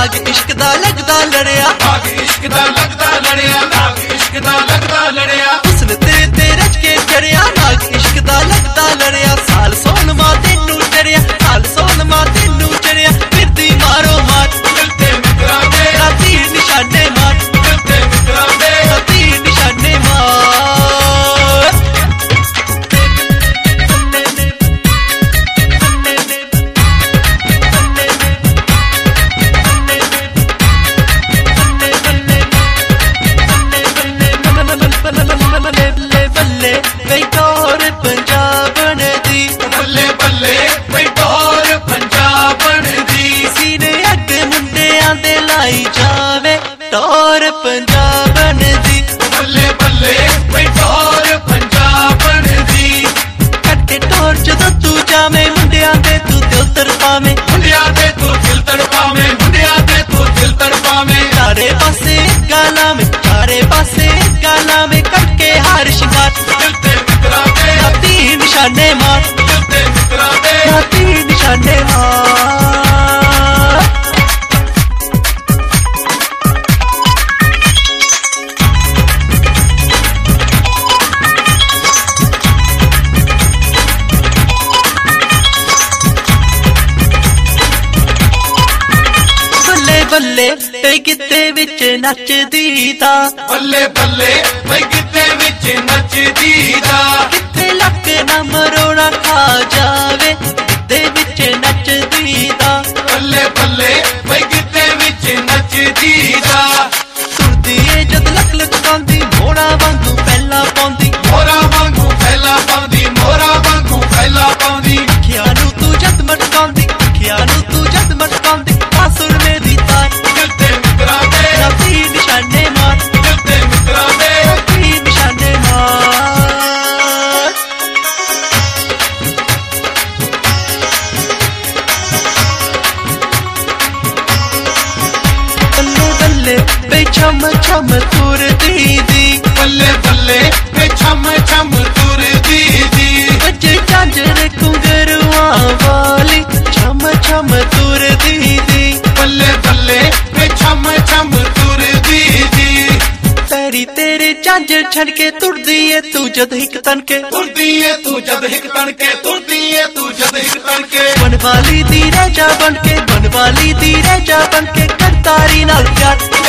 नाग इश्क दा लगदा लड़िया, नाग इश्क दा लगदा लड़िया, नाग इश्क दा लगदा लड़िया। हुस्न तेरे ते रच के चढ़िया, नाग इश्क दा लगदा लड़िया। साल सोन मां तेनू चढ़िया, साल सोन मां तेनू चढ़िया। फिरदी मारो मार दिल ते मित्रा दे, तीर निशाने मार, दिल ते मित्रा दे। तीर निशाने मार। बल्ले बल्ले वे टोर पंजाबन दी, सीने अग मुंडियां दे लाई जावे टोर पंजाबन दी। बल्ले बल्ले वे टोर पंजाबन दी। कट्टे टोर जदों तू जावे मुंडियां दे तू दिल तड़पावे, मुंडिया दे तू दिल तड़पावे, मुंडिया दे तू दिल तड़पावे। चारे पासे गाला में, चारे पासे गाला में करके हार शिंगार। दिल ते मित्रा दे, तीर निशाने मार, दिल ते मित्रा दे। तीर निशाने मार। बल्ले बल्ले ते किते विच नचदी दा, बल्ले बल्ले वे किते विच नचदी दा। किते लक ना मरोड़ा खा जावे किते विच नचदी दा। बल्ले बल्ले वे किते विच नचदी दा। तुरदी ए जद लक लचकांदी मोड़ा वांगू पहला पाउंदी। मोरा वांगू फैला पाउंदी, मोरा वांगू फैला पाउंदी। अखियां नू तू जद मटकांदी, अखियां नू तू जद मटकांदी। आसुर मेरी तार दिल ते मित्रा दे, तीर निशाने मार, दिल ते मित्रा दे। तीर निशाने मार। बल्ले बल्ले बे छम छम तुरदी दी, बल्ले बल्ले वे छम छम तुरदी दी। बजे झांझर घुंघरुआं वाली छम छम तुरदी दी। बल्ले बल्ले वे छम छम तुरदी दी। पैरी तेरे झांझर छड़ के तुरदी ए तू जद हिक तन के। तुरदी है तू जद हिक तड़के, तुरदी है तू जद हिक तड़के। बनवाली दी राजा बन के, बनवाली दी राजा बन के करतारी नाल प्यार।